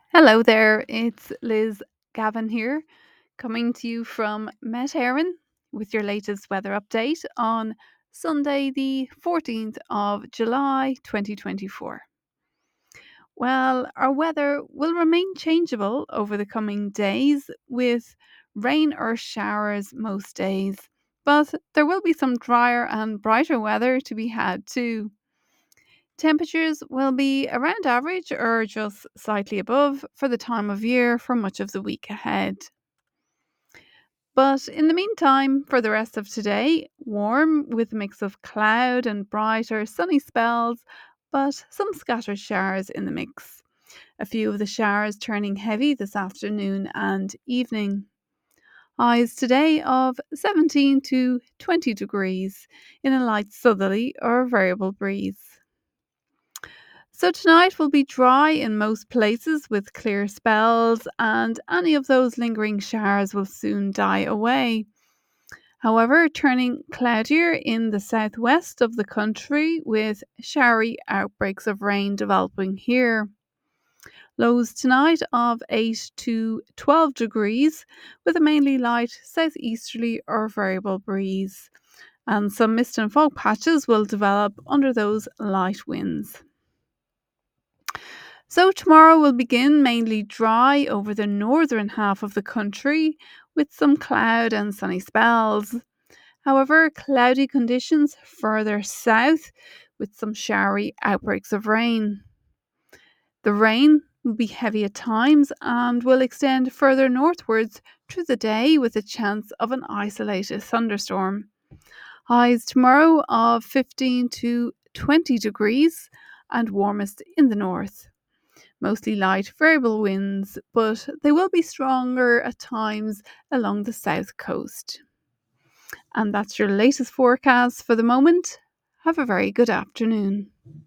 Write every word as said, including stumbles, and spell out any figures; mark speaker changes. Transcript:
Speaker 1: Hello there, it's Liz Gavin here, coming to you from Met Éireann with your latest weather update on Sunday, the fourteenth of July, twenty twenty-four. Well, our weather will remain changeable over the coming days with rain or showers most days, but there will be some drier and brighter weather to be had too. Temperatures will be around average or just slightly above for the time of year for much of the week ahead. But in the meantime, for the rest of today, warm with a mix of cloud and brighter sunny spells, but some scattered showers in the mix. A few of the showers turning heavy this afternoon and evening. Highs today of seventeen to twenty degrees in a light southerly or variable breeze. So tonight will be dry in most places with clear spells, and any of those lingering showers will soon die away. However, turning cloudier in the southwest of the country with showery outbreaks of rain developing here. Lows tonight of eight to twelve degrees with a mainly light southeasterly or variable breeze. And some mist and fog patches will develop under those light winds. So, tomorrow will begin mainly dry over the northern half of the country with some cloud and sunny spells. However, cloudy conditions further south with some showery outbreaks of rain. The rain will be heavy at times and will extend further northwards through the day with a chance of an isolated thunderstorm. Highs tomorrow of fifteen to twenty degrees and warmest in the north. Mostly light variable winds, but they will be stronger at times along the south coast. And that's your latest forecast for the moment. Have a very good afternoon.